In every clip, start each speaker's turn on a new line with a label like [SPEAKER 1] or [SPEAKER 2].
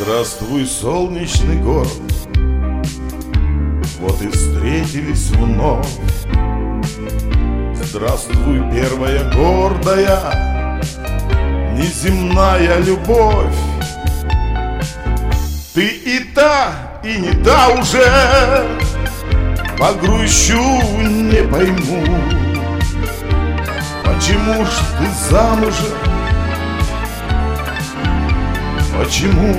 [SPEAKER 1] Здравствуй, солнечный город, вот и встретились вновь. Здравствуй, первая гордая, неземная любовь. Ты и та, и не та уже, погрущу, не пойму, почему ж ты замужем, почему?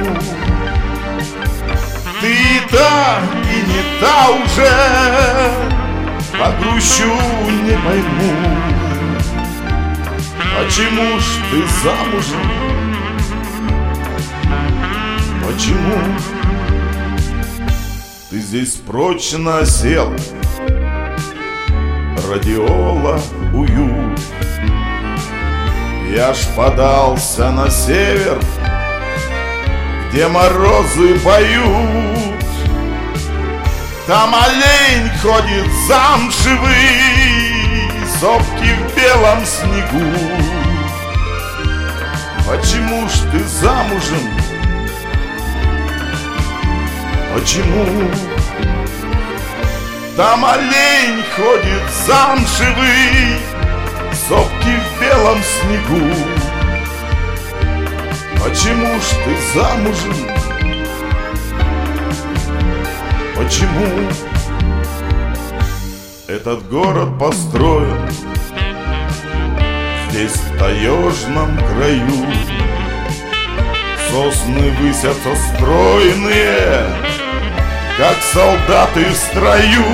[SPEAKER 1] Ты и та, и не та уже, погрущу, не пойму, почему ж ты замужем, почему? Ты здесь прочно осел, радиола уют. Я ж подался на север, где морозы поют. Там олень ходит замшевый, сопки в белом снегу. Почему ж ты замужем? Почему? Там олень ходит замшевый, сопки в белом снегу. Почему ж ты замужем? Почему? Этот город построен здесь, в таежном краю. Сосны высятся стройные, как солдаты в строю.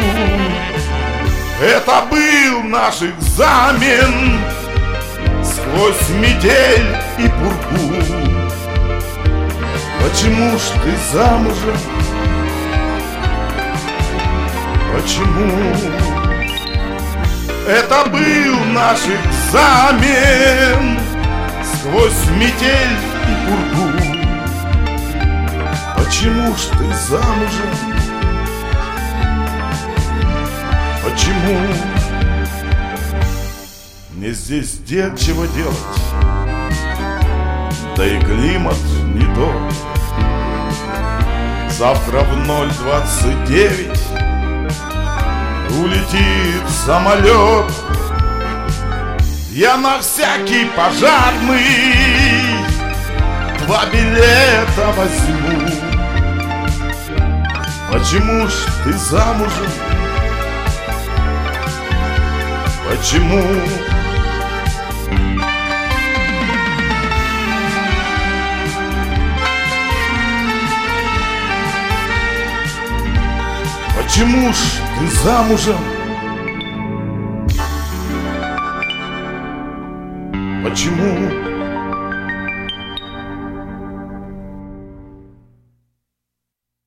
[SPEAKER 1] Это был наш экзамен сквозь метель и пургу. Почему ж ты замужем? Почему? Это был наш экзамен сквозь метель и пургу. Почему ж ты замужем? Почему? Мне здесь нечего делать, да и климат не тот. Завтра в 0:29 улетит самолет. Я на всякий пожарный 2 билета возьму. Почему ж ты замужем? Почему? Почему ж ты замужем? Почему?